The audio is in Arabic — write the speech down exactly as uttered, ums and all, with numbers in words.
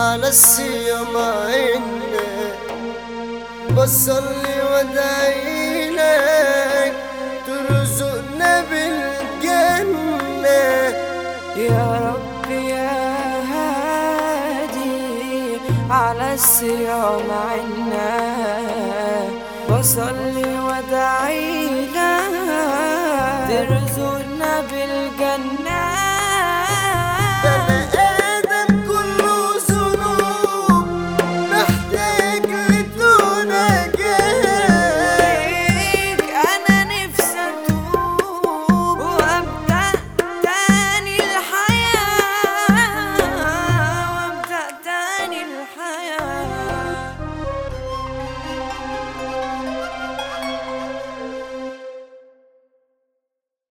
على الصيام عنا، بصلي وادعي لك ترزقنا بالجنة. يا رب يا هادي على الصيام عنا، بصلي وادعي لك ترزقنا بالجنة.